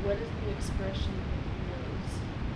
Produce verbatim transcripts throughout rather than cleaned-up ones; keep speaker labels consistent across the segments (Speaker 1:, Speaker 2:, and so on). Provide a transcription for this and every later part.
Speaker 1: what is the expression that you use?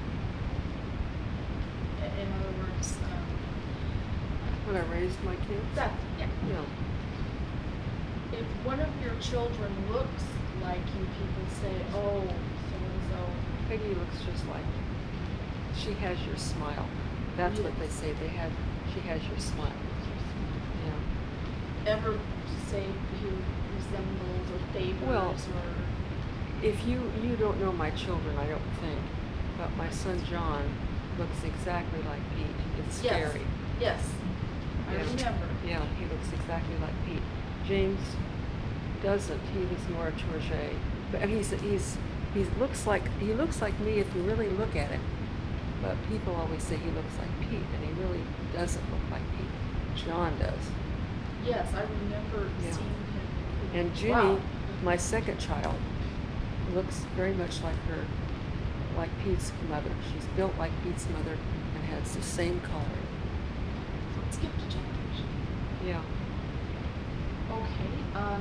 Speaker 1: I- In other words, um,
Speaker 2: When I raised my kids?
Speaker 1: that, yeah.
Speaker 2: Yeah.
Speaker 1: If one of your children looks like you, people say, oh, so-and-so.
Speaker 2: Peggy looks just like you. She has your smile. That's what they
Speaker 1: Yes.
Speaker 2: say. They have, she has your smile. Yeah.
Speaker 1: Ever say who resembles or favors
Speaker 2: Well,
Speaker 1: or...
Speaker 2: If you, you don't know my children, I don't think, but my son John looks exactly like Pete. It's
Speaker 1: Yes.
Speaker 2: scary.
Speaker 1: Yes, I
Speaker 2: Yeah.
Speaker 1: remember.
Speaker 2: Yeah, he looks exactly like Pete. James doesn't. He looks more Tourget. But he's he's he looks like he looks like me if you really look at him. But people always say he looks like Pete, and he really doesn't look like Pete. John does.
Speaker 1: Yes, I remember
Speaker 2: Yeah.
Speaker 1: seeing him.
Speaker 2: And Ginny,
Speaker 1: Wow.
Speaker 2: my second child, looks very much like her, like Pete's mother. She's built like Pete's mother and has the same color.
Speaker 1: Let's skip to generation.
Speaker 2: Yeah.
Speaker 1: Okay. Um,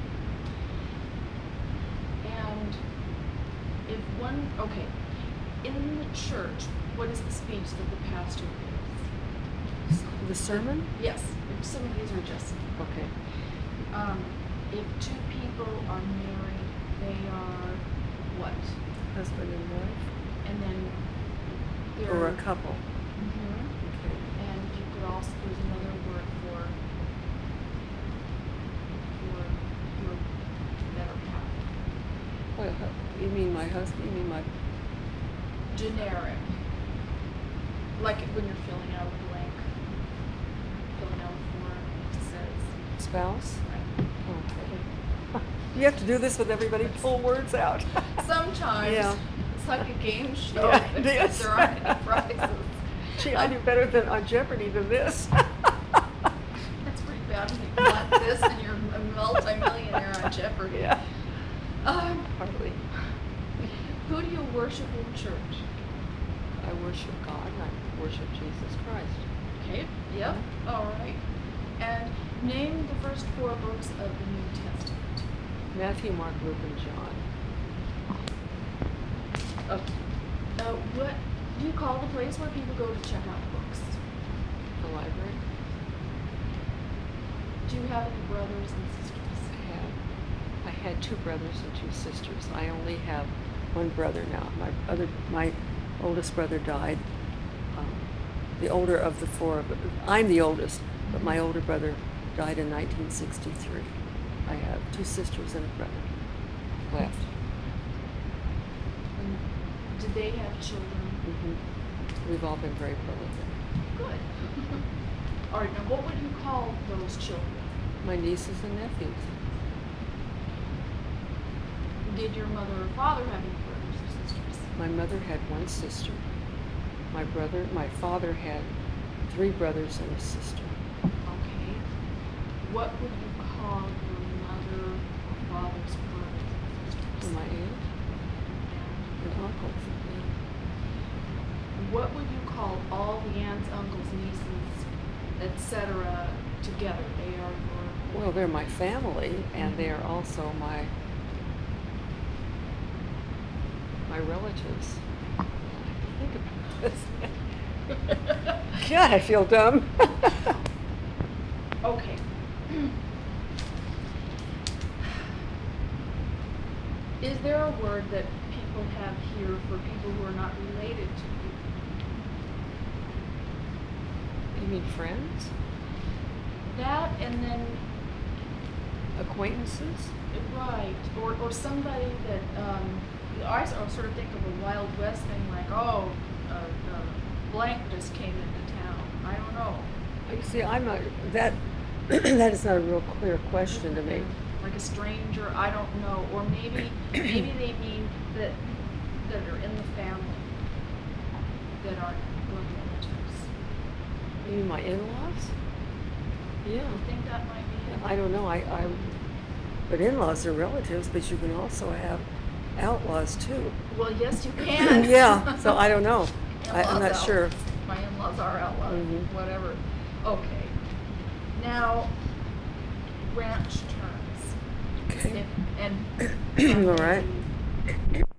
Speaker 1: and if one, okay, in the church, what is the speech that the pastor gives?
Speaker 2: The sermon?
Speaker 1: Yes. Some of these are just.
Speaker 2: Okay.
Speaker 1: Um, if two people are married, they are what?
Speaker 2: Husband and wife?
Speaker 1: And then they're.
Speaker 2: Or a couple.
Speaker 1: Mhm.
Speaker 2: Okay.
Speaker 1: And you could also, there's another word for, for your better half.
Speaker 2: Well, hu- you mean my husband? You mean my...
Speaker 1: Generic. Like when you're filling out a blank, filling out a form, it says,
Speaker 2: Spouse?
Speaker 1: right.
Speaker 2: Okay. You have to do this with everybody, pull words out.
Speaker 1: Sometimes
Speaker 2: Yeah.
Speaker 1: it's like a game show,
Speaker 2: Yeah, it
Speaker 1: except
Speaker 2: is.
Speaker 1: there aren't any prizes.
Speaker 2: Gee, I do better than on Jeopardy than this.
Speaker 1: That's pretty bad when you want this and you're a multi-millionaire on Jeopardy.
Speaker 2: Yeah.
Speaker 1: Um,
Speaker 2: Hardly.
Speaker 1: who do you worship in church?
Speaker 2: I worship God and I worship Jesus Christ.
Speaker 1: Okay, yep, all right. And name the first four books of the New Testament.
Speaker 2: Matthew, Mark, Luke, and John.
Speaker 1: Okay. Uh, what do you call the place where people go to check out books?
Speaker 2: The library.
Speaker 1: Do you have any brothers and sisters?
Speaker 2: I had, I had two brothers and two sisters. I only have one brother now. My other, my oldest brother died. Um, the older of the four, of I'm the oldest, but my older brother died in nineteen sixty-three. I have two sisters and a brother left.
Speaker 1: And did they have children?
Speaker 2: Mm-hmm. We've all been very prolific.
Speaker 1: Good. All right, now what would you call those children?
Speaker 2: My nieces and nephews.
Speaker 1: Did your mother or father have any brothers or sisters?
Speaker 2: My mother had one sister. My brother, my father had three brothers and a sister.
Speaker 1: Okay. What would you call your mother or father's brothers and sisters?
Speaker 2: And my aunt and uncles.
Speaker 1: And what would you call all the aunts, uncles, nieces, et cetera together? They are your.
Speaker 2: Well, they're my family, and they are also my my relatives. I have to think about this. God, I feel dumb.
Speaker 1: Okay. Is there a word that people have here for people who are not related to you?
Speaker 2: You mean friends?
Speaker 1: That and then,
Speaker 2: Acquaintances?
Speaker 1: right, or, or somebody that, um, I sort of think of a Wild West thing like, oh, uh, uh, blank just came into town. I don't know.
Speaker 2: You see, I'm not, that, that is not a real clear question to me.
Speaker 1: Like a stranger, I don't know. Or maybe maybe they mean that that are in the family that aren't blood relatives.
Speaker 2: You mean my in-laws? Yeah.
Speaker 1: You think that might be it?
Speaker 2: I don't know. I, I, but in-laws are relatives, but you can also have outlaws too.
Speaker 1: Well, yes, you can.
Speaker 2: Yeah. So I don't know. I, I'm
Speaker 1: In-laws
Speaker 2: not sure.
Speaker 1: out- My in-laws are outlaws.
Speaker 2: Mhm.
Speaker 1: Whatever. Okay. Now, ranch terms.
Speaker 2: Okay.
Speaker 1: If, and
Speaker 2: All right.